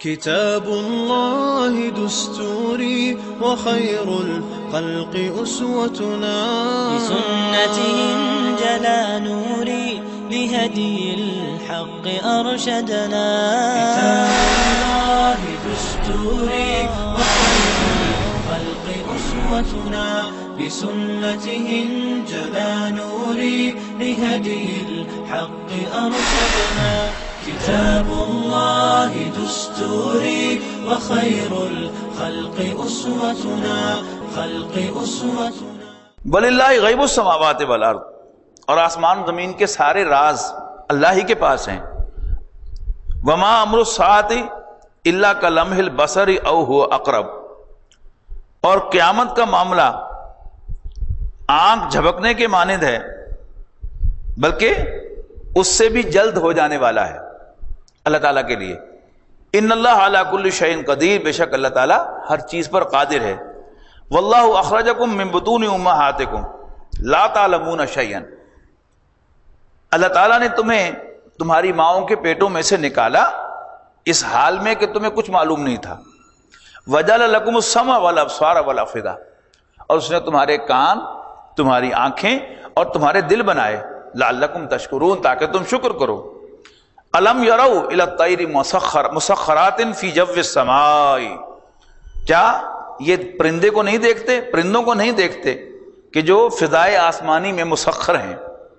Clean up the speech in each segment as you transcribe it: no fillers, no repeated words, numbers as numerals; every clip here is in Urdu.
كتاب الله دستوري وخير الخلق أسوتنا، بسنته انجلى نوري لهدي الحق أرشدنا. كتاب الله دستوري وخير الخلق أسوتنا، بسنته انجلى نوري لهدي الحق أرشدنا. كتاب الله دستوري وخير الخلق أسوتنا، خلق أسوتنا. وَلِلَّهِ غیب السماوات والارض، اور آسمان و زمین کے سارے راز اللہ ہی کے پاس ہیں. وَمَا أَمْرُ السَّاعَةِ إِلَّا كَلَمْحِ الْبَصَرِ أَوْ هُوَ أَقْرَبُ، اور قیامت کا معاملہ آنکھ جھپکنے کے مانند ہے، بلکہ اس سے بھی جلد ہو جانے والا ہے اللہ تعالیٰ کے لیے. ان اللہ علی کل شیء قدیر، بے شک اللہ تعالیٰ ہر چیز پر قادر ہے. واللہ اخرجکم من بطون امہاتکم لا تعلمون شیئا، اللہ تعالیٰ نے تمہیں تمہاری ماؤں کے پیٹوں میں سے نکالا اس حال میں کہ تمہیں کچھ معلوم نہیں تھا. وجعل لکم السمع والابصار والافئدہ، اور اس نے تمہارے کان، تمہاری آنکھیں اور تمہارے دل بنائے. لعلکم تشکرون، تاکہ تم شکر کرو. الم یروا الی الطیر مسخرات فی جو السماء، کیا یہ پرندے کو نہیں دیکھتے، پرندوں کو نہیں دیکھتے کہ جو فضائے آسمانی میں مسخر ہیں.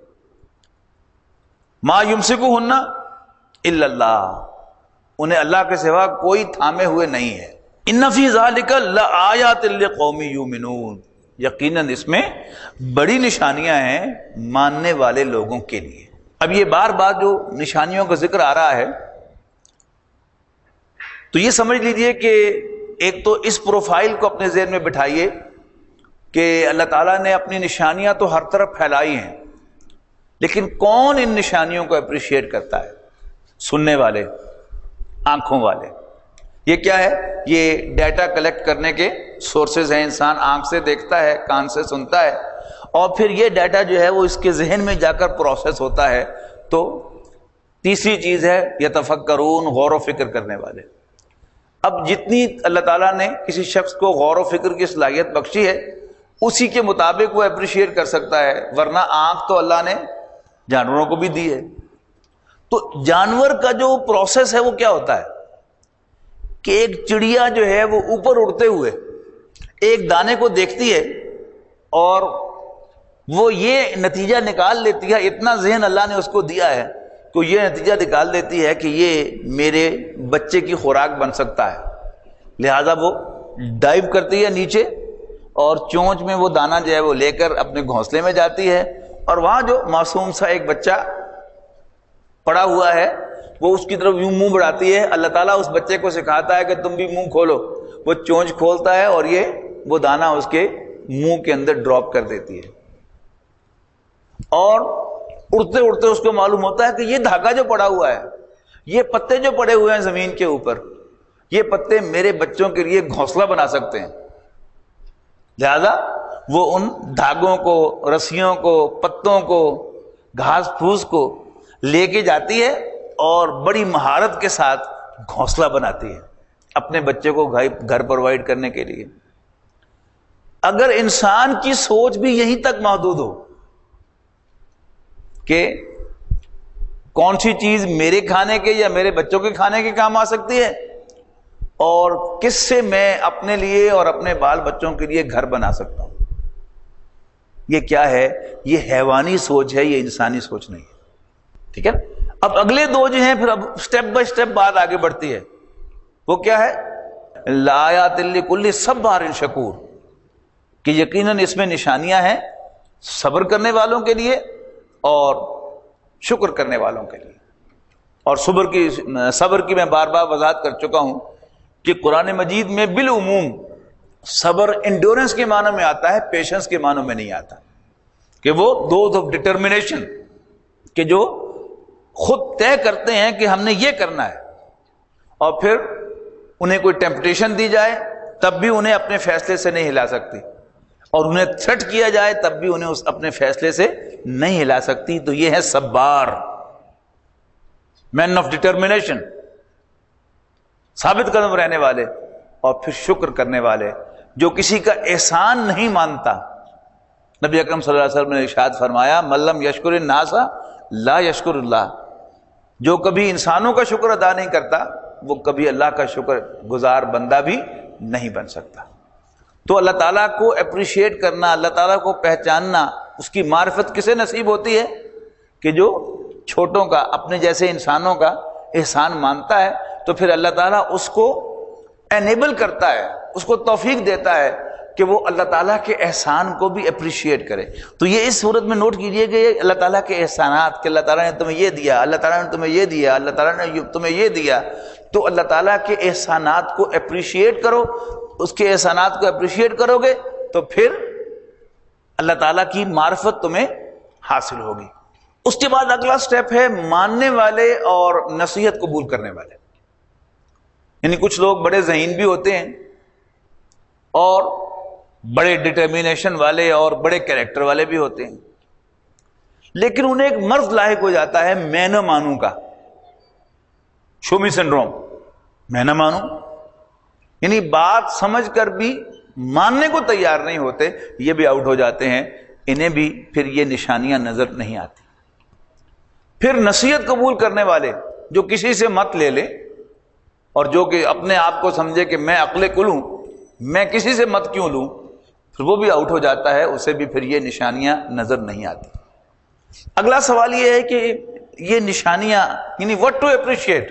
ما یمسکہن الا اللہ، انہیں اللہ کے سوا کوئی تھامے ہوئے نہیں ہے. ان فی ذلک لآیات لقوم یؤمنون، یقیناً اس میں بڑی نشانیاں ہیں ماننے والے لوگوں کے لیے. اب یہ بار بار جو نشانیوں کا ذکر آ رہا ہے تو یہ سمجھ لیجئے کہ ایک تو اس پروفائل کو اپنے ذہن میں بٹھائیے کہ اللہ تعالیٰ نے اپنی نشانیاں تو ہر طرف پھیلائی ہیں، لیکن کون ان نشانیوں کو اپریشیٹ کرتا ہے؟ سننے والے، آنکھوں والے. یہ کیا ہے؟ یہ ڈیٹا کلیکٹ کرنے کے سورسز ہیں. انسان آنکھ سے دیکھتا ہے، کان سے سنتا ہے، اور پھر یہ ڈیٹا جو ہے وہ اس کے ذہن میں جا کر پروسیس ہوتا ہے. تو تیسری چیز ہے یتفکرون، غور و فکر کرنے والے. اب جتنی اللہ تعالیٰ نے کسی شخص کو غور و فکر کی صلاحیت بخشی ہے اسی کے مطابق وہ اپریشیٹ کر سکتا ہے، ورنہ آنکھ تو اللہ نے جانوروں کو بھی دی ہے. تو جانور کا جو پروسیس ہے وہ کیا ہوتا ہے کہ ایک چڑیا جو ہے وہ اوپر اڑتے ہوئے ایک دانے کو دیکھتی ہے اور وہ یہ نتیجہ نکال لیتی ہے، اتنا ذہن اللہ نے اس کو دیا ہے کہ یہ نتیجہ نکال دیتی ہے کہ یہ میرے بچے کی خوراک بن سکتا ہے. لہذا وہ ڈائیو کرتی ہے نیچے اور چونچ میں وہ دانہ جو ہے وہ لے کر اپنے گھونسلے میں جاتی ہے، اور وہاں جو معصوم سا ایک بچہ پڑا ہوا ہے وہ اس کی طرف یوں منہ بڑھاتی ہے. اللہ تعالیٰ اس بچے کو سکھاتا ہے کہ تم بھی منہ کھولو. وہ چونچ کھولتا ہے اور یہ وہ دانہ اس کے منہ کے اندر ڈراپ کر دیتی ہے، اور اڑتے اڑتے اس کو معلوم ہوتا ہے کہ یہ دھاگا جو پڑا ہوا ہے، یہ پتے جو پڑے ہوئے ہیں زمین کے اوپر، یہ پتے میرے بچوں کے لیے گھونسلہ بنا سکتے ہیں. لہذا وہ ان دھاگوں کو، رسیوں کو، پتوں کو، گھاس پھوس کو لے کے جاتی ہے اور بڑی مہارت کے ساتھ گھونسلہ بناتی ہے اپنے بچے کو گھر پرووائڈ کرنے کے لیے. اگر انسان کی سوچ بھی یہیں تک محدود ہو کہ کون سی چیز میرے کھانے کے یا میرے بچوں کے کھانے کے کام آ سکتی ہے اور کس سے میں اپنے لیے اور اپنے بال بچوں کے لیے گھر بنا سکتا ہوں، یہ کیا ہے؟ یہ حیوانی سوچ ہے، یہ انسانی سوچ نہیں ہے. ٹھیک ہے. اب اگلے دو جو ہیں پھر اب سٹیپ بائی سٹیپ بات آگے بڑھتی ہے. وہ کیا ہے؟ لآیات لکل صبار شکور، کہ یقیناً اس میں نشانیاں ہیں صبر کرنے والوں کے لیے اور شکر کرنے والوں کے لیے. اور صبر کی میں بار بار وضاحت کر چکا ہوں کہ قرآن مجید میں بالعموم صبر انڈورنس کے معنی میں آتا ہے، پیشنس کے معنی میں نہیں آتا. کہ وہ دوز آف ڈٹرمنیشن، کہ جو خود طے کرتے ہیں کہ ہم نے یہ کرنا ہے، اور پھر انہیں کوئی ٹیمپٹیشن دی جائے تب بھی انہیں اپنے فیصلے سے نہیں ہلا سکتی، اور انہیں تھریٹ کیا جائے تب بھی انہیں اپنے فیصلے سے نہیں ہلا سکتی. تو یہ ہے صبار، مین آف ڈٹرمنیشن. ثابت قدم رہنے والے، اور پھر شکر کرنے والے، جو کسی کا احسان نہیں مانتا۔ نبی اکرم صلی اللہ علیہ وسلم نے ارشاد فرمایا من لم یشکر الناس لا یشکر اللہ، جو کبھی انسانوں کا شکر ادا نہیں کرتا وہ کبھی اللہ کا شکر گزار بندہ بھی نہیں بن سکتا۔ تو اللہ تعالیٰ کو اپریشیٹ کرنا، اللہ تعالیٰ کو پہچاننا، اس کی معرفت کسے نصیب ہوتی ہے؟ کہ جو چھوٹوں کا، اپنے جیسے انسانوں کا احسان مانتا ہے، تو پھر اللہ تعالیٰ اس کو انیبل کرتا ہے، اس کو توفیق دیتا ہے کہ وہ اللہ تعالیٰ کے احسان کو بھی اپریشیٹ کرے۔ تو یہ اس صورت میں نوٹ کیجئے کہ یہ اللہ تعالیٰ کے احسانات، کہ اللہ تعالیٰ نے تمہیں یہ دیا، اللہ تعالیٰ نے تمہیں یہ دیا، اللہ تعالیٰ نے تمہیں یہ دیا، تو اللہ تعالیٰ کے احسانات کو اپریشیٹ کرو۔ اس کے احسانات کو اپریشیٹ کرو گے تو پھر اللہ تعالیٰ کی معرفت تمہیں حاصل ہوگی۔ اس کے بعد اگلا سٹیپ ہے ماننے والے اور نصیحت قبول کرنے والے۔ یعنی کچھ لوگ بڑے ذہین بھی ہوتے ہیں اور بڑے ڈٹرمینیشن والے اور بڑے کیریکٹر والے بھی ہوتے ہیں، لیکن انہیں ایک مرض لاحق ہو جاتا ہے میں نہ مانوں کا، شومی سنڈروم، میں نہ مانوں، یعنی بات سمجھ کر بھی ماننے کو تیار نہیں ہوتے، یہ بھی آؤٹ ہو جاتے ہیں، انہیں بھی پھر یہ نشانیاں نظر نہیں آتی۔ پھر نصیحت قبول کرنے والے، جو کسی سے مت لے لے اور جو کہ اپنے آپ کو سمجھے کہ میں عقل کل ہوں، میں کسی سے مت کیوں لوں، پھر وہ بھی آؤٹ ہو جاتا ہے، اسے بھی پھر یہ نشانیاں نظر نہیں آتی۔ اگلا سوال یہ ہے کہ یہ نشانیاں یعنی what to appreciate،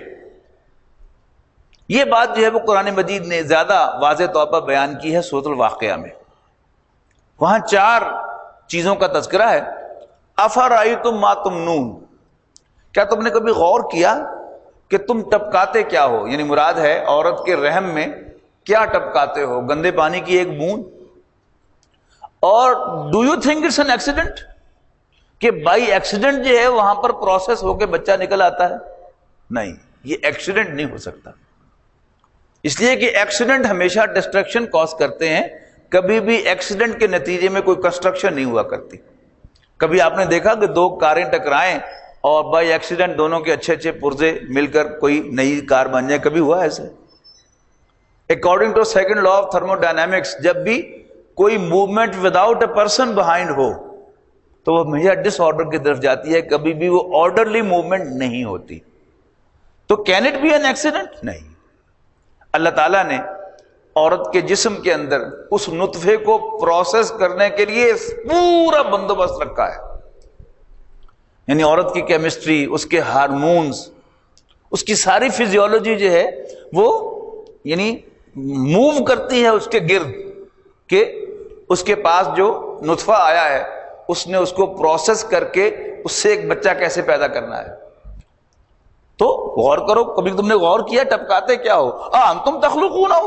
یہ بات جو ہے وہ قرآن مجید نے زیادہ واضح طور پر بیان کی ہے سورۃ الواقعہ میں۔ وہاں 4 چیزوں کا تذکرہ ہے۔ افرأیتم ما تمنون، کیا تم نے کبھی غور کیا کہ تم ٹپکاتے کیا ہو؟ یعنی مراد ہے عورت کے رحم میں کیا ٹپکاتے ہو؟ گندے پانی کی ایک بوند؟ اور do you think it's an accident, کہ بائی ایکسیڈنٹ جو ہے وہاں پر پروسیس ہو کے بچہ نکل آتا ہے؟ نہیں، یہ ایکسیڈنٹ نہیں ہو سکتا، اس لیے کہ ایکسیڈنٹ ہمیشہ ڈسٹرکشن کاز کرتے ہیں، کبھی بھی ایکسیڈنٹ کے نتیجے میں کوئی کنسٹرکشن نہیں ہوا کرتی۔ کبھی آپ نے دیکھا کہ 2 کاریں ٹکرائیں اور بائی ایکسیڈنٹ دونوں کے اچھے اچھے پرزے مل کر کوئی نئی کار بن جائے؟ کبھی ہوا ایسے؟ According to second law of thermodynamics, جب بھی کوئی movement without a person behind ہو تو وہ ہمیشہ ڈس آرڈر کی طرف جاتی ہے، کبھی بھی وہ آرڈرلی موومنٹ نہیں ہوتی۔ تو can it be an accident? نہیں۔ اللہ تعالیٰ نے عورت کے جسم کے اندر اس نطفے کو پروسیس کرنے کے لیے پورا بندوبست رکھا ہے، یعنی عورت کی کیمسٹری، اس کے ہارمونز، اس کی ساری فزیولوجی جو ہے وہ یعنی موو کرتی ہے اس کے گرد، کہ اس کے پاس جو نطفہ آیا ہے اس نے اس کو پروسیس کر کے اس سے ایک بچہ کیسے پیدا کرنا ہے۔ تو غور کرو، کبھی تم نے غور کیا ٹپکاتے کیا ہو؟ انتم تخلقون ہو،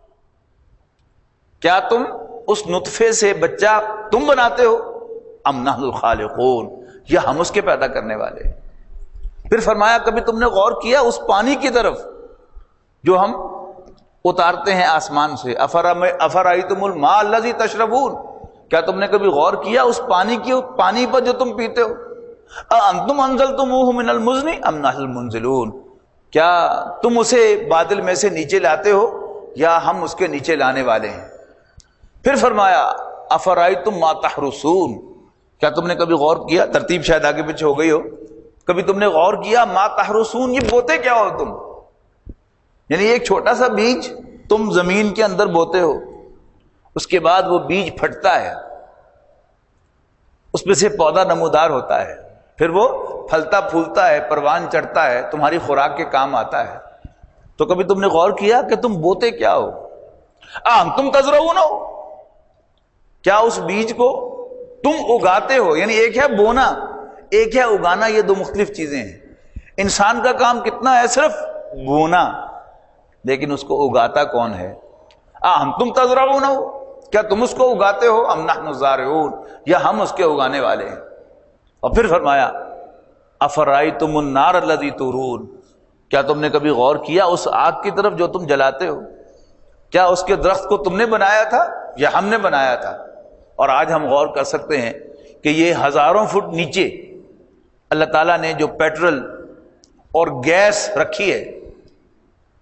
کیا تم اس نطفے سے بچہ تم بناتے ہو؟ ام نحن الخالقون، یا ہم اس کے پیدا کرنے والے۔ پھر فرمایا کبھی تم نے غور کیا اس پانی کی طرف جو ہم اتارتے ہیں آسمان سے؟ افرأیتم الماء الذی تشربون، کیا تم نے کبھی غور کیا اس پانی پر جو تم پیتے ہو؟ انتم انزلتموہ من المزن ام نحن المنزلون، کیا تم اسے بادل میں سے نیچے لاتے ہو یا ہم اس کے نیچے لانے والے ہیں؟ پھر فرمایا افرأیتم ما تحرثون، کیا تم نے کبھی غور کیا، ترتیب شاید آگے پیچھے ہو گئی ہو، کبھی تم نے غور کیا ما تحرثون، یہ بوتے کیا ہو تم؟ یعنی ایک چھوٹا سا بیج تم زمین کے اندر بوتے ہو، اس کے بعد وہ بیج پھٹتا ہے، اس میں سے پودا نمودار ہوتا ہے، پھر وہ پھلتا پھولتا ہے، پروان چڑھتا ہے، تمہاری خوراک کے کام آتا ہے۔ تو کبھی تم نے غور کیا کہ تم بوتے کیا ہو؟ انتم تزرعون ہو، کیا اس بیج کو تم اگاتے ہو؟ یعنی ایک ہے بونا، ایک ہے اگانا، یہ 2 مختلف چیزیں ہیں۔ انسان کا کام کتنا ہے؟ صرف بونا، لیکن اس کو اگاتا کون ہے؟ انتم تزرعون ہو، کیا تم اس کو اگاتے ہو؟ ام نحن الزارعون، یا ہم اس کے اگانے والے ہیں۔ اور پھر فرمایا افرأیتم النار الذی تورون، کیا تم نے کبھی غور کیا اس آگ کی طرف جو تم جلاتے ہو؟ کیا اس کے درخت کو تم نے بنایا تھا یا ہم نے بنایا تھا؟ اور آج ہم غور کر سکتے ہیں کہ یہ ہزاروں فٹ نیچے اللہ تعالیٰ نے جو پیٹرول اور گیس رکھی ہے،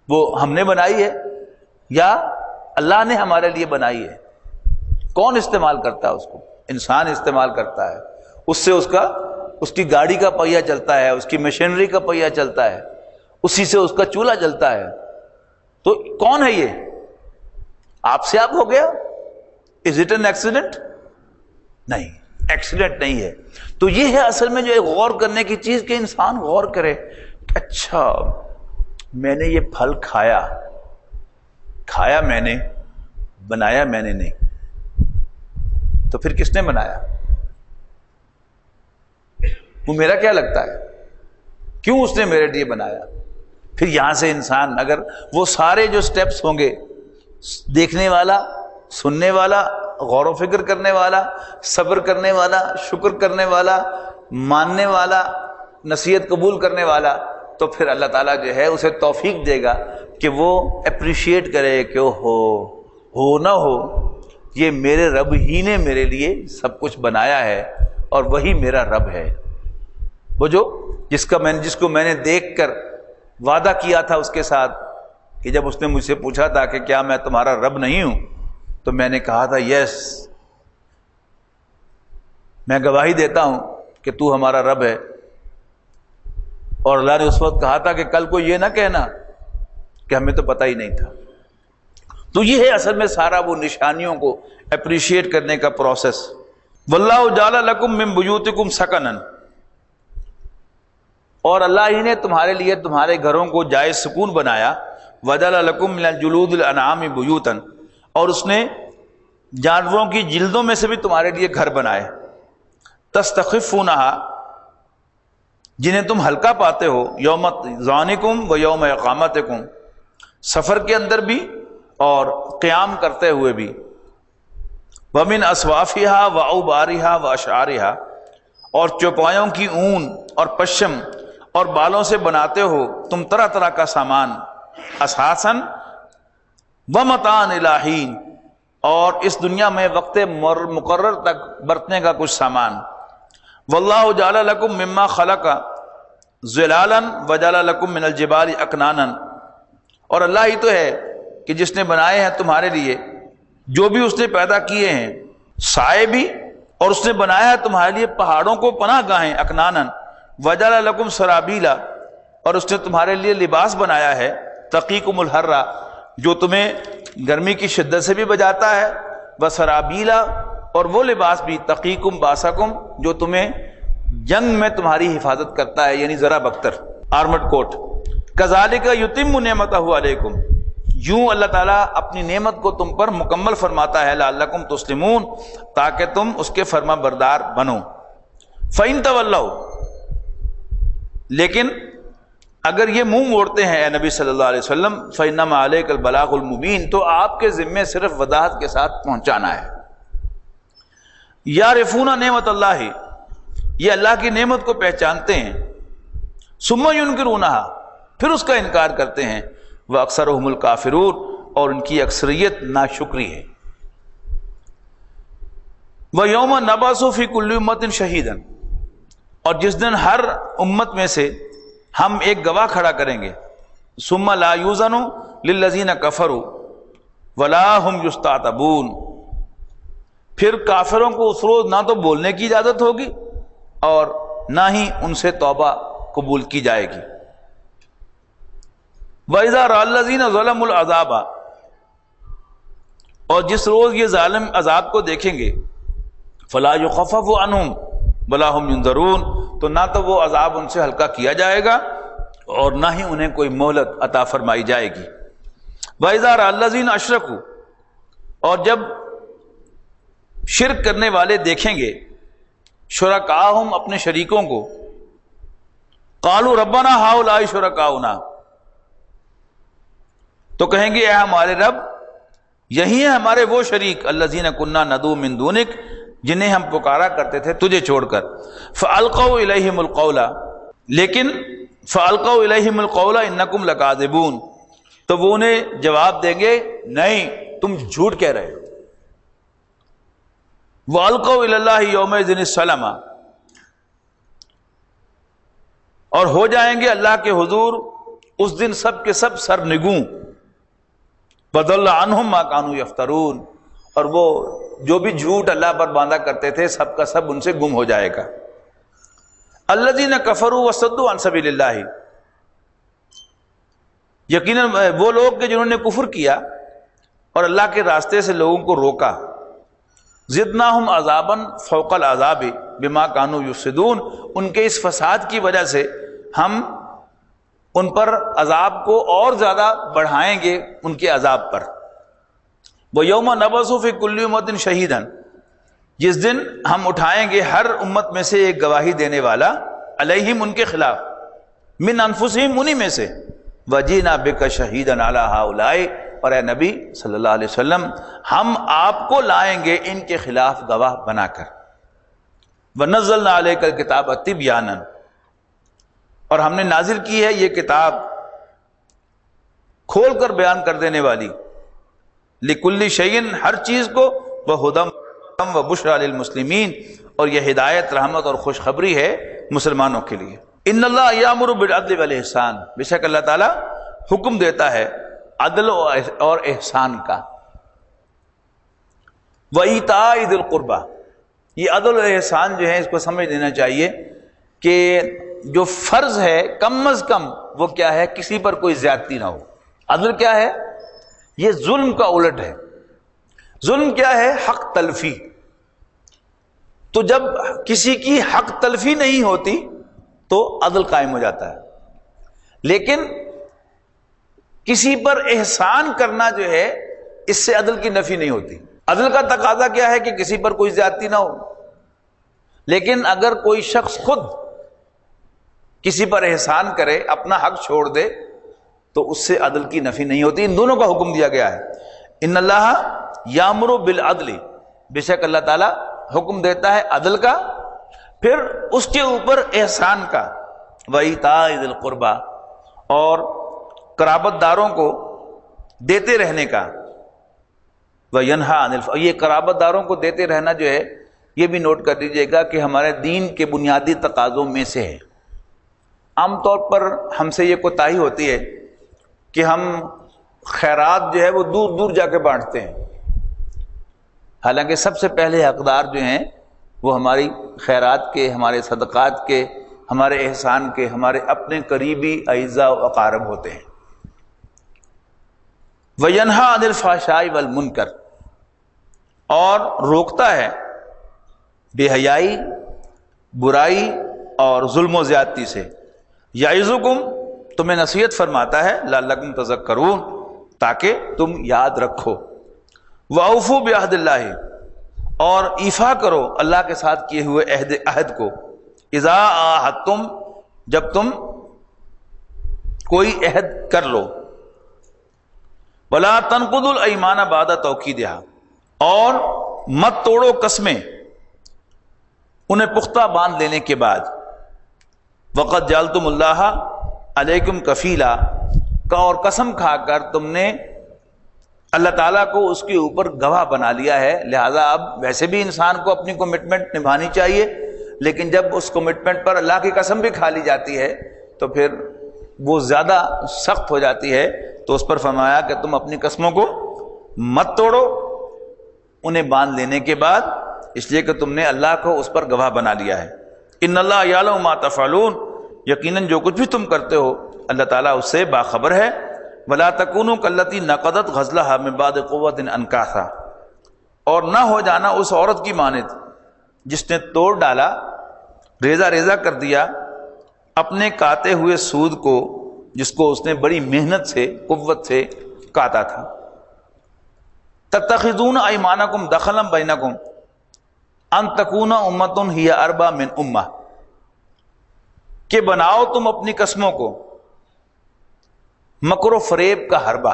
وہ ہم نے بنائی ہے یا اللہ نے ہمارے لیے بنائی ہے؟ کون استعمال کرتا ہے اس کو؟ انسان استعمال کرتا ہے، اس سے اس کی گاڑی کا پہیہ چلتا ہے، اس کی مشینری کا پہیہ چلتا ہے، اسی سے اس کا چولہا جلتا ہے. تو کون ہے یہ؟ آپ سے آپ ہو گیا؟ Is it an accident? نہیں، ایکسیڈنٹ نہیں ہے. تو یہ ہے اصل میں جو غور کرنے کی چیز کہ انسان غور کرے کہ اچھا میں نے یہ پھل کھایا میں نے، بنایا میں نے نہیں، تو پھر کس نے بنایا؟ وہ میرا کیا لگتا ہے؟ کیوں اس نے میرے لیے بنایا؟ پھر یہاں سے انسان اگر وہ سارے جو سٹیپس ہوں گے، دیکھنے والا، سننے والا، غور و فکر کرنے والا، صبر کرنے والا، شکر کرنے والا، ماننے والا، نصیحت قبول کرنے والا، تو پھر اللہ تعالیٰ جو ہے اسے توفیق دے گا کہ وہ اپریشیٹ کرے کہ ہو نہ ہو یہ میرے رب ہی نے میرے لیے سب کچھ بنایا ہے اور وہی میرا رب ہے. وہ جس کو میں نے دیکھ کر وعدہ کیا تھا اس کے ساتھ کہ جب اس نے مجھ سے پوچھا تھا کہ کیا میں تمہارا رب نہیں ہوں، تو میں نے کہا تھا یس، میں گواہی دیتا ہوں کہ تو ہمارا رب ہے. اور اللہ نے اس وقت کہا تھا کہ کل کو یہ نہ کہنا کہ ہمیں تو پتہ ہی نہیں تھا. تو یہ ہے اصل میں سارا وہ نشانیوں کو اپریشیٹ کرنے کا پروسیس. واللہ جعل لکم من بیوتکم سکنا، اور اللہ ہی نے تمہارے لیے تمہارے گھروں کو جائے سکون بنایا. وجعل لکم من الجلود الانعام بیوتا، اور اس نے جانوروں کی جلدوں میں سے بھی تمہارے لیے گھر بنائے. تستخفونہا، جنہیں تم ہلکا پاتے ہو، یوم ظعنکم و یوم اقامتکم، سفر کے اندر بھی اور قیام کرتے ہوئے بھی. ومن اصوافہا و اوبارہا و اشعارہا، اور چوپایوں کی اون اور پشم اور بالوں سے بناتے ہو تم طرح طرح کا سامان. اساساً ومتاعا الی حین، اور اس دنیا میں وقت مقرر تک برتنے کا کچھ سامان. واللہ جعل لکم مما خلق ظلالا وجعل لکم من الجبال اکنانا، اور اللہ ہی تو ہے کہ جس نے بنائے ہیں تمہارے لیے جو بھی اس نے پیدا کیے ہیں سائے بھی، اور اس نے بنایا ہے تمہارے لیے پہاڑوں کو پناہ گاہیں اکنانا. وجعل لکم سرابیلا، اور اس نے تمہارے لیے لباس بنایا ہے تقیکم الحر، جو تمہیں گرمی کی شدت سے بھی بچاتا ہے. وسرابیلا، اور وہ لباس بھی تقیکم باسکم، جو تمہیں جنگ میں تمہاری حفاظت کرتا ہے، یعنی ذرا بختر آرمڈ کوٹ. کذالک یتم نعمتہ علیکم، یوں اللہ تعالیٰ اپنی نعمت کو تم پر مکمل فرماتا ہے. لعلکم تسلمون، تاکہ تم اس کے فرما بردار بنو. فإن تولوا، لیکن اگر یہ منہ موڑتے ہیں اے نبی صلی اللہ علیہ وسلم، فإنما علیک البلاغ المبین، تو آپ کے ذمے صرف وضاحت کے ساتھ پہنچانا ہے. یعرفون نعمت اللہ، یہ اللہ کی نعمت کو پہچانتے ہیں. ثم ینکرونہا، پھر اس کا انکار کرتے ہیں. واکثرهم الکافرون، اور ان کی اکثریت ناشکری ہے. ویوم نبعث فی کل امۃ شہیدا، اور جس دن ہر امت میں سے ہم ایک گواہ کھڑا کریں گے. ثم لا یؤذن للذین کفروا ولا هم یستعتبون، پھر کافروں کو اس روز نہ تو بولنے کی اجازت ہوگی اور نہ ہی ان سے توبہ قبول کی جائے گی. وَإِذَا رَأَى الَّذِينَ ظَلَمُوا الْعَذَابَ، اور جس روز یہ ظالم عذاب کو دیکھیں گے، فَلَا يُخَفَّفُ عَنْهُمْ وَلَا هُمْ يُنذَرُونَ، تو نہ تو وہ عذاب ان سے ہلکا کیا جائے گا اور نہ ہی انہیں کوئی مہلت عطا فرمائی جائے گی. وَإِذَا رَأَى الَّذِينَ أَشْرَكُوا، اور جب شرک کرنے والے دیکھیں گے شرکاءہم، اپنے شریکوں کو، قالوا ربنا هؤلاء شرکاؤنا، تو کہیں گے اے ہمارے رب یہی ہیں ہمارے وہ شریک، الذین کنا ندعو من دونک، جنہیں ہم پکارا کرتے تھے تجھے چھوڑ کر. فالقوا الیہم القول، لیکن فالقوا الیہم القول انکم لکاذبون، تو وہ انہیں جواب دیں گے نہیں تم جھوٹ کہہ رہے ہو. والقوا الی اللہ یومئذ السلام، اور ہو جائیں گے اللہ کے حضور اس دن سب کے سب سرنگوں، وَضَلَّ عَنْهُمْ مَا كَانُوا يَفْتَرُونَ، اور وہ جو بھی جھوٹ اللہ پر باندھا کرتے تھے سب کا سب ان سے گم ہو جائے گا۔ الَّذِينَ كَفَرُوا وَصَدُّوا عَنْ سَبِيلِ اللَّهِ، یقیناً وہ لوگ کہ جنہوں نے کفر کیا اور اللہ کے راستے سے لوگوں کو روکا، زدناہم عذابا فوق العذاب بما كانوا یفسدون، ان کے اس فساد کی وجہ سے ہم ان پر عذاب کو اور زیادہ بڑھائیں گے ان کے عذاب پر۔ وَيَوْمَ نَبْعَثُ فِي كُلِّ أُمَّةٍ شَهِيدًا، جس دن ہم اٹھائیں گے ہر امت میں سے ایک گواہی دینے والا، علیہم ان کے خلاف، من انفسہم انہی میں سے، وَجِئْنَا بِكَ شَهِيدًا عَلَى هَؤُلَاءِ، اور اے نبی صلی اللہ علیہ وسلم ہم آپ کو لائیں گے ان کے خلاف گواہ بنا کر۔ وَنَزَّلْنَا عَلَيْكَ الْكِتَابَ تِبْيَانًا، اور ہم نے نازل کی ہے یہ کتاب کھول کر بیان کر دینے والی، لِكُلِّ شَيْءٍ، ہر چیز کو، وَهُدًى وَبُشْرَى لِلْمُسْلِمِينَ، اور یہ ہدایت، رحمت اور خوشخبری ہے مسلمانوں کے لیے۔ ان اللہ یامر بالعدل والاحسان، بے شک اللہ تعالی حکم دیتا ہے عدل اور احسان کا۔ وَإِيتَاءِ ذِي الْقُرْبَى، یہ عدل اور احسان جو ہے اس کو سمجھ لینا چاہیے کہ جو فرض ہے کم از کم وہ کیا ہے، کسی پر کوئی زیادتی نہ ہو۔ عدل کیا ہے؟ یہ ظلم کا الٹ ہے۔ ظلم کیا ہے؟ حق تلفی۔ تو جب کسی کی حق تلفی نہیں ہوتی تو عدل قائم ہو جاتا ہے، لیکن کسی پر احسان کرنا جو ہے اس سے عدل کی نفی نہیں ہوتی۔ عدل کا تقاضا کیا ہے کہ کسی پر کوئی زیادتی نہ ہو، لیکن اگر کوئی شخص خود کسی پر احسان کرے، اپنا حق چھوڑ دے، تو اس سے عدل کی نفی نہیں ہوتی۔ ان دونوں کا حکم دیا گیا ہے۔ ان اللہ یامر بالعدل، بے شک اللہ تعالی حکم دیتا ہے عدل کا، پھر اس کے اوپر احسان کا، وَإِيتَاءِ ذِي الْقُرْبَى، اور قرابت داروں کو دیتے رہنے کا، وَيَنْهَى عَنِ الْفَحْشَاءِ، یہ قرابت داروں کو دیتے رہنا جو ہے یہ بھی نوٹ کر دیجئے گا کہ ہمارے دین کے بنیادی تقاضوں میں سے ہے۔ عام طور پر ہم سے یہ کوتاہی ہوتی ہے کہ ہم خیرات جو ہے وہ دور دور جا کے بانٹتے ہیں، حالانکہ سب سے پہلے حقدار جو ہیں وہ ہماری خیرات کے، ہمارے صدقات کے، ہمارے احسان کے، ہمارے اپنے قریبی اعزاء و اقارب ہوتے ہیں۔ وَيَنْهَى عَنِ الْفَحْشَاءِ وَالْمُنکَرِ، اور روکتا ہے بے حیائی، برائی اور ظلم و زیادتی سے۔ یعظکم، تمہیں نصیحت فرماتا ہے، لعلکم تذکرون، تاکہ تم یاد رکھو۔ وَأَوْفُوا بِعَہْدِ اللَّہِ، اور ایفا کرو اللہ کے ساتھ کیے ہوئے عہد کو، اذا عاہدتم، جب تم کوئی عہد کر لو، وَلَا تَنْقُضُوا الْأَيْمَانَ بَعْدَ تَوْكِيدِهَا، اور مت توڑو قسمیں انہیں پختہ باندھ لینے کے بعد۔ وَقَدْ جَعَلْتُمُ اللَّهَ عَلَيْكُمْ كَفِيلًا، اور قسم کھا کر تم نے اللہ تعالیٰ کو اس کے اوپر گواہ بنا لیا ہے، لہذا اب ویسے بھی انسان کو اپنی کمٹمنٹ نبھانی چاہیے، لیکن جب اس کمٹمنٹ پر اللہ کی قسم بھی کھا لی جاتی ہے تو پھر وہ زیادہ سخت ہو جاتی ہے۔ تو اس پر فرمایا کہ تم اپنی قسموں کو مت توڑو انہیں باندھ لینے کے بعد، اس لیے کہ تم نے اللہ کو اس پر گواہ بنا لیا ہے۔ ان اللہ یعلم ما تفعلون، یقیناً جو کچھ بھی تم کرتے ہو اللہ تعالیٰ اس سے باخبر ہے۔ ولا تکونوا کالتی نقضت غزلها من بعد قوت انکاثا، اور نہ ہو جانا اس عورت کی مانند جس نے توڑ ڈالا، ریزہ ریزہ کر دیا اپنے کاتے ہوئے سود کو، جس کو اس نے بڑی محنت سے، قوت سے کاتا تھا۔ تتخذون ایمانکم دخلا بینکم ان تکون امۃ ہی اربا من امہ، کہ بناؤ تم اپنی قسموں کو مکر و فریب کا حربہ،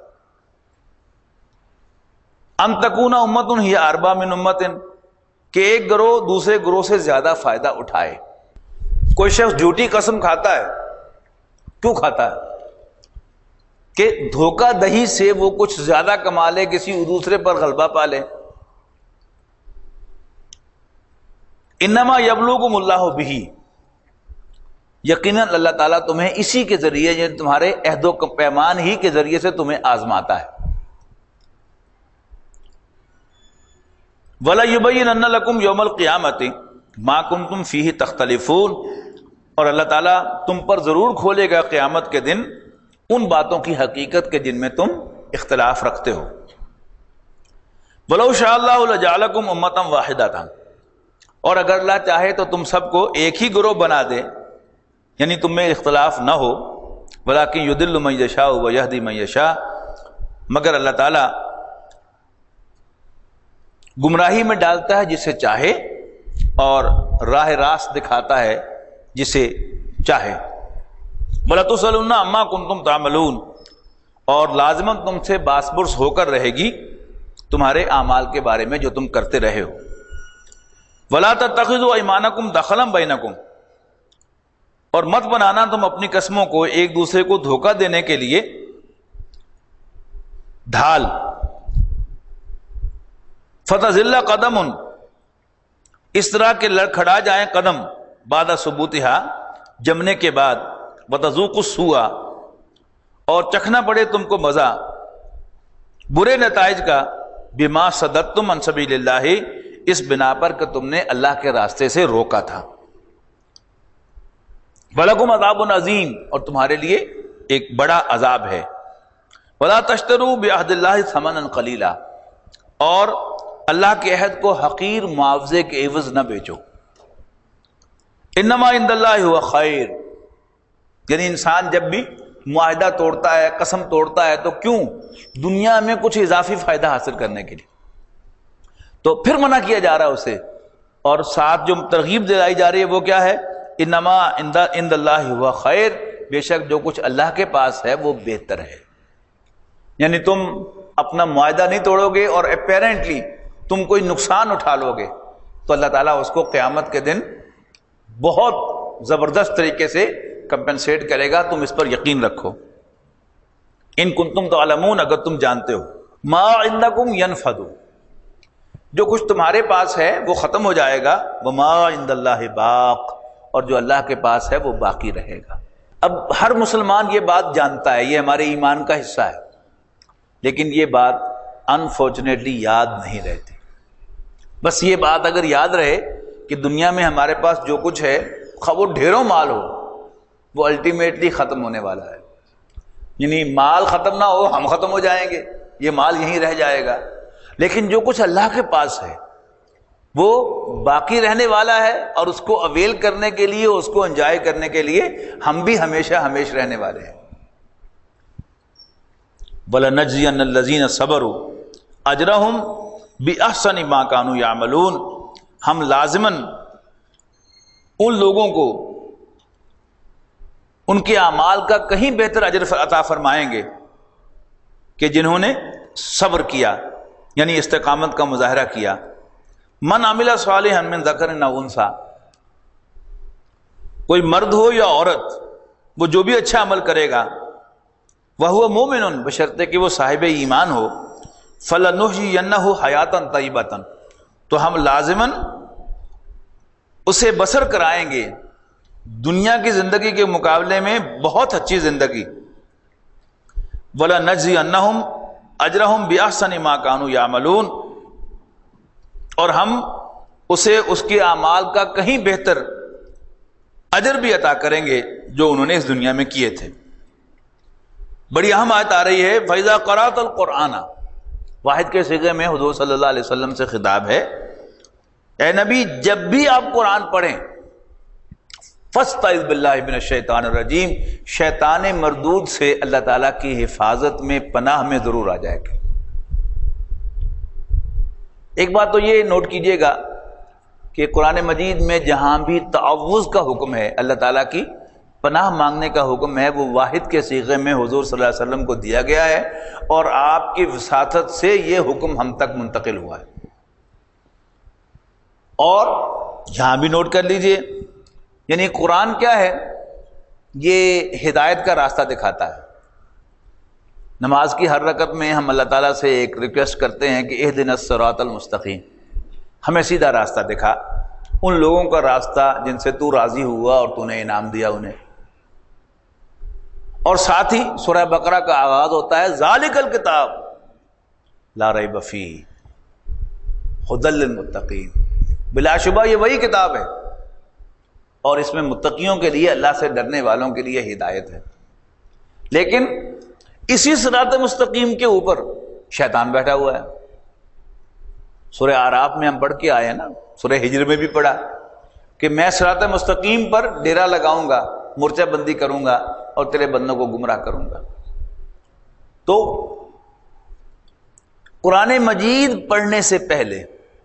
ان تکون امۃ ہی اربا من امۃ، کہ ایک گروہ دوسرے گروہ سے زیادہ فائدہ اٹھائے۔ کوئی شخص جھوٹی قسم کھاتا ہے، کیوں کھاتا ہے؟ کہ دھوکہ دہی سے وہ کچھ زیادہ کما لے، کسی دوسرے پر غلبہ پا لے۔ انما یبلوکم اللہ بہ، یقیناً اللہ تعالیٰ تمہیں اسی کے ذریعے، یعنی تمہارے عہد و پیمان ہی کے ذریعے سے تمہیں آزماتا ہے۔ وَلَيُبَيِّنَنَّ لَكُمْ يَوْمَ الْقِيَامَةِ مَا كُنْتُمْ فِيهِ تَخْتَلِفُونَ، اور اللہ تعالیٰ تم پر ضرور کھولے گا قیامت کے دن ان باتوں کی حقیقت کے جن میں تم اختلاف رکھتے ہو۔ وَلَوْ شَاءَ اللَّهُ لَجَعَلَكُمْ أُمَّةً وَاحِدَةً، اور اگر اللہ چاہے تو تم سب کو ایک ہی گروہ بنا دے، یعنی تم میں اختلاف نہ ہو۔ وَلَكِنْ يُضِلُّ مَن يَشَاءُ وَيَهْدِي مَن يَشَاءُ، مگر اللہ تعالیٰ گمراہی میں ڈالتا ہے جسے چاہے اور راہ راست دکھاتا ہے جسے چاہے۔ وَلَتُسْأَلُنَّ عَمَّا كُنتُمْ تَعْمَلُونَ، اور لازماً تم سے باس پرس ہو کر رہے گی تمہارے اعمال کے بارے میں جو تم کرتے رہے ہو۔ وَلَا تَتَّخِذُوا أَيْمَانَكُمْ دَخَلًا بَيْنَكُمْ، اور مت بنانا تم اپنی قسموں کو ایک دوسرے کو دھوکہ دینے کے لیے ڈھال۔ فَتَزِلَّ قَدَمٌ، اس طرح کہ لڑکھڑا جائیں قدم، بعد ثبوتها، جمنے کے بعد، وَتَذُوقُوا السُّوءَ، اور چکھنا پڑے تم کو مزہ برے نتائج کا، بِمَا صَدَدتُّمْ عَنْ سَبِيلِ اللَّهِ، اس بنا پر کہ تم نے اللہ کے راستے سے روکا تھا۔ وَلَكُمْ عَذَابٌ عَظِيمٌ، اور تمہارے لیے ایک بڑا عذاب ہے۔ وَلَا تَشْتَرُوا بِعَهْدِ اللَّهِ ثَمَنًا قَلِيلًا، اور اللہ کے عہد کو حقیر معاوضے کے عوض نہ بیچو۔ انما عند اللہ ہوا خیر، یعنی انسان جب بھی معاہدہ توڑتا ہے، قسم توڑتا ہے، تو کیوں؟ دنیا میں کچھ اضافی فائدہ حاصل کرنے کے لیے، تو پھر منع کیا جا رہا ہے اسے، اور ساتھ جو ترغیب دلائی جا رہی ہے وہ کیا ہے؟ انما عند اللہ ہوا خیر، بے شک جو کچھ اللہ کے پاس ہے وہ بہتر ہے۔ یعنی تم اپنا معاہدہ نہیں توڑو گے اور اپیرنٹلی تم کوئی نقصان اٹھا لو گے تو اللہ تعالیٰ اس کو قیامت کے دن بہت زبردست طریقے سے کمپنسیٹ کرے گا، تم اس پر یقین رکھو۔ ان کنتم تعلمون، اگر تم جانتے ہو۔ ما عندکم ینفد، جو کچھ تمہارے پاس ہے وہ ختم ہو جائے گا، وما عند اللہ باق، اور جو اللہ کے پاس ہے وہ باقی رہے گا۔ اب ہر مسلمان یہ بات جانتا ہے، یہ ہمارے ایمان کا حصہ ہے، لیکن یہ بات انفارچونیٹلی یاد نہیں رہتی۔ بس یہ بات اگر یاد رہے کہ دنیا میں ہمارے پاس جو کچھ ہے، خواہ وہ ڈھیروں مال ہو، وہ الٹیمیٹلی ختم ہونے والا ہے۔ یعنی مال ختم نہ ہو، ہم ختم ہو جائیں گے، یہ مال یہیں رہ جائے گا، لیکن جو کچھ اللہ کے پاس ہے وہ باقی رہنے والا ہے، اور اس کو اویل کرنے کے لیے، اس کو انجوائے کرنے کے لیے ہم بھی ہمیشہ ہمیشہ رہنے والے ہیں۔ وَلَنَجْزِيَنَّ الَّذِينَ صَبَرُوا أَجْرَهُمْ بِأَحْسَنِ مَا كَانُوا يَعْمَلُونَ، ہم لازماً ان لوگوں کو ان کے اعمال کا کہیں بہتر اجر عطا فرمائیں گے کہ جنہوں نے صبر کیا، یعنی استقامت کا مظاہرہ کیا۔ من عمل صالحا من ذکر او انثی، کوئی مرد ہو یا عورت، وہ جو بھی اچھا عمل کرے گا، وَهُوَ مُؤْمِنٌ، بشرطے کہ وہ صاحب ایمان ہو، فَلَنُحْيِيَنَّهُ حَيَاةً طَيِّبَةً، تو ہم لازماً اسے بسر کرائیں گے دنیا کی زندگی کے مقابلے میں بہت اچھی زندگی۔ وَلَنَجْزِيَنَّهُمْ أَجْرَهُمْ بِأَحْسَنِ مَا كَانُوا يَعْمَلُونَ، اور ہم اسے اس کے اعمال کا کہیں بہتر اجر بھی عطا کریں گے جو انہوں نے اس دنیا میں کیے تھے۔ بڑی اہم آیت آ رہی ہے، فَإِذَا قَرَأْتَ الْقُرْآنَ، واحد کے صیغے میں حضور صلی اللہ علیہ وسلم سے خطاب ہے، اے نبی جب بھی آپ قرآن پڑھیں، فَاسْتَعِذْ بِاللَّهِ مِنَ الشَّيْطَانِ الرَّجِيمِ، شیطان مردود سے اللہ تعالیٰ کی حفاظت میں، پناہ میں ضرور آ جائے گا۔ ایک بات تو یہ نوٹ کیجئے گا کہ قرآن مجید میں جہاں بھی تعوذ کا حکم ہے، اللہ تعالیٰ کی پناہ مانگنے کا حکم ہے، وہ واحد کے صیغے میں حضور صلی اللہ علیہ وسلم کو دیا گیا ہے، اور آپ کی وساطت سے یہ حکم ہم تک منتقل ہوا ہے۔ اور یہاں بھی نوٹ کر لیجئے، یعنی قرآن کیا ہے؟ یہ ہدایت کا راستہ دکھاتا ہے۔ نماز کی ہر رکعت میں ہم اللہ تعالیٰ سے ایک ریکویسٹ کرتے ہیں کہ اہدنا الصراط المستقیم، ہمیں سیدھا راستہ دکھا۔ ان لوگوں کا راستہ جن سے تو راضی ہوا اور تو نے انعام دیا انہیں. اور ساتھ ہی سورہ بقرہ کا آغاز ہوتا ہے ذالک الکتاب لا ریب فیہ ھدی للمتقین. بلا شبہ یہ وہی کتاب ہے اور اس میں متقیوں کے لیے، اللہ سے ڈرنے والوں کے لیے ہدایت ہے. لیکن اسی صراط مستقیم کے اوپر شیطان بیٹھا ہوا ہے. سورہ اعراف میں ہم پڑھ کے آئے ہیں نا، سورہ ہجر میں بھی پڑھا کہ میں صراط مستقیم پر ڈیرا لگاؤں گا، مورچہ بندی کروں گا اور تیرے بندوں کو گمراہ کروں گا. تو قرآن مجید پڑھنے سے پہلے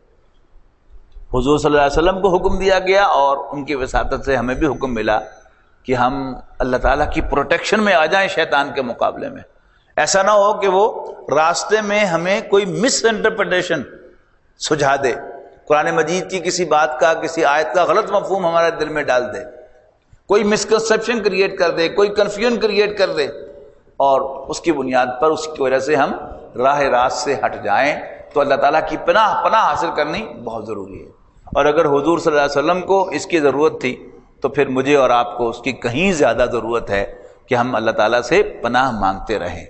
حضور صلی اللہ علیہ وسلم کو حکم دیا گیا اور ان کی وساطت سے ہمیں بھی حکم ملا کہ ہم اللہ تعالیٰ کی پروٹیکشن میں آ جائیں شیطان کے مقابلے میں. ایسا نہ ہو کہ وہ راستے میں ہمیں کوئی مس انٹرپریٹیشن سجھا دے، قرآن مجید کی کسی بات کا، کسی آیت کا غلط مفہوم ہمارے دل میں ڈال دے، کوئی مسکنسیپشن کریٹ کر دے، کوئی کنفیوژن کریٹ کر دے اور اس کی بنیاد پر اس کی وجہ سے ہم راہ راست سے ہٹ جائیں. تو اللہ تعالیٰ کی پناہ حاصل کرنی بہت ضروری ہے. اور اگر حضور صلی اللہ علیہ وسلم کو اس کی ضرورت تھی تو پھر مجھے اور آپ کو اس کی کہیں زیادہ ضرورت ہے کہ ہم اللہ تعالیٰ سے پناہ مانگتے رہیں.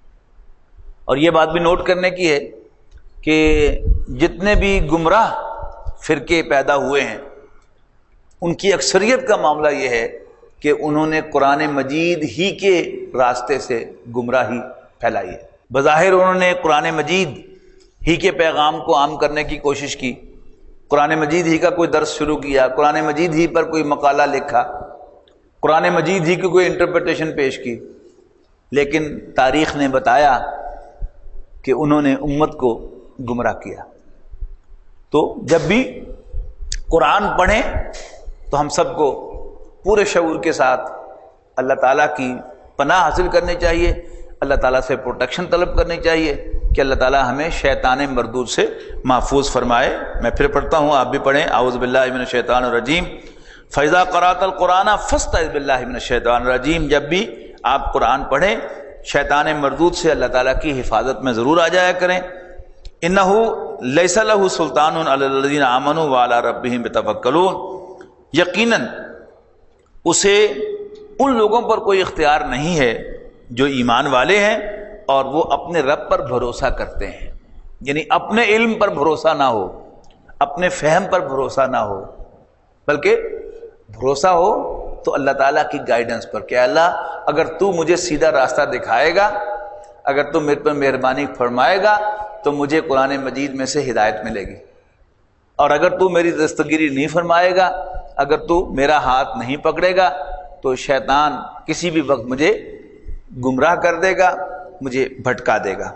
اور یہ بات بھی نوٹ کرنے کی ہے کہ جتنے بھی گمراہ فرقے پیدا ہوئے ہیں ان کی اکثریت کا معاملہ یہ ہے کہ انہوں نے قرآن مجید ہی کے راستے سے گمراہی پھیلائی ہے. بظاہر انہوں نے قرآن مجید ہی کے پیغام کو عام کرنے کی کوشش کی، قرآن مجید ہی کا کوئی درس شروع کیا، قرآن مجید ہی پر کوئی مقالہ لکھا، قرآن مجید ہی کی کوئی انٹرپریٹیشن پیش کی. لیکن تاریخ نے بتایا کہ انہوں نے امت کو گمراہ کیا. تو جب بھی قرآن پڑھیں تو ہم سب کو پورے شعور کے ساتھ اللہ تعالیٰ کی پناہ حاصل کرنی چاہیے، اللہ تعالیٰ سے پروٹیکشن طلب کرنی چاہیے کہ اللہ تعالیٰ ہمیں شیطان مردود سے محفوظ فرمائے. میں پھر پڑھتا ہوں، آپ بھی پڑھیں. اعوذ باللہ من الشیطان الرجیم فَإِذَا قَرَأْتَ الْقُرْآنَ فَاسْتَعِذْ بِاللَّهِ مِنَ الشَّيْطَانِ الرَّجِيمِ. جب بھی آپ قرآن پڑھیں شیطان مردود سے اللہ تعالیٰ کی حفاظت میں ضرور آ جایا کریں. إِنَّهُ لَيْسَ لَهُ سُلْطَانٌ عَلَى الَّذِينَ آمَنُوا وَعَلَى رَبِّهِمْ يَتَوَكَّلُونَ. یقیناً اسے ان لوگوں پر کوئی اختیار نہیں ہے جو ایمان والے ہیں اور وہ اپنے رب پر بھروسہ کرتے ہیں. یعنی اپنے علم پر بھروسہ نہ ہو، اپنے فہم پر بھروسہ نہ ہو، بلکہ بھروسہ ہو تو اللہ تعالیٰ کی گائیڈنس پر کہ اللہ اگر تو مجھے سیدھا راستہ دکھائے گا، اگر تو میرے پر مہربانی فرمائے گا تو مجھے قرآن مجید میں سے ہدایت ملے گی، اور اگر تو میری دستگیری نہیں فرمائے گا، اگر تو میرا ہاتھ نہیں پکڑے گا تو شیطان کسی بھی وقت مجھے گمراہ کر دے گا، مجھے بھٹکا دے گا.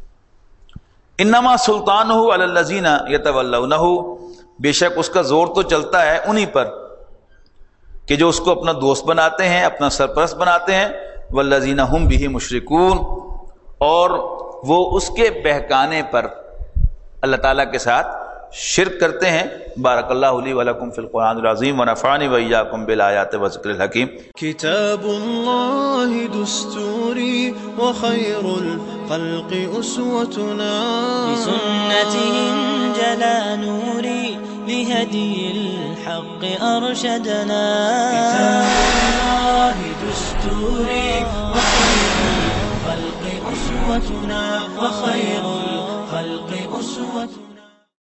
انما سلطانہ علی الذین یتولونہ. بے شک اس کا زور تو چلتا ہے انہی پر کہ جو اس کو اپنا دوست بناتے ہیں، اپنا سرپرست بناتے ہیں. والذین ہم بہ مشرکون. اور وہ اس کے بہکانے پر اللہ تعالیٰ کے ساتھ شرک کرتے ہیں. بارک اللہ لی ولکم فی القرآن العظیم ونفعنی وإیاکم بالآیات والذکر الحکیم. کتاب اللہ دستوری وخیر الخلق اسوتنا بسنته انجلى نوري لهدي الحق أرشدنا. کتاب اللہ دستوری وخیر الخلق اسوتنا وخیر الخلق اسوتنا.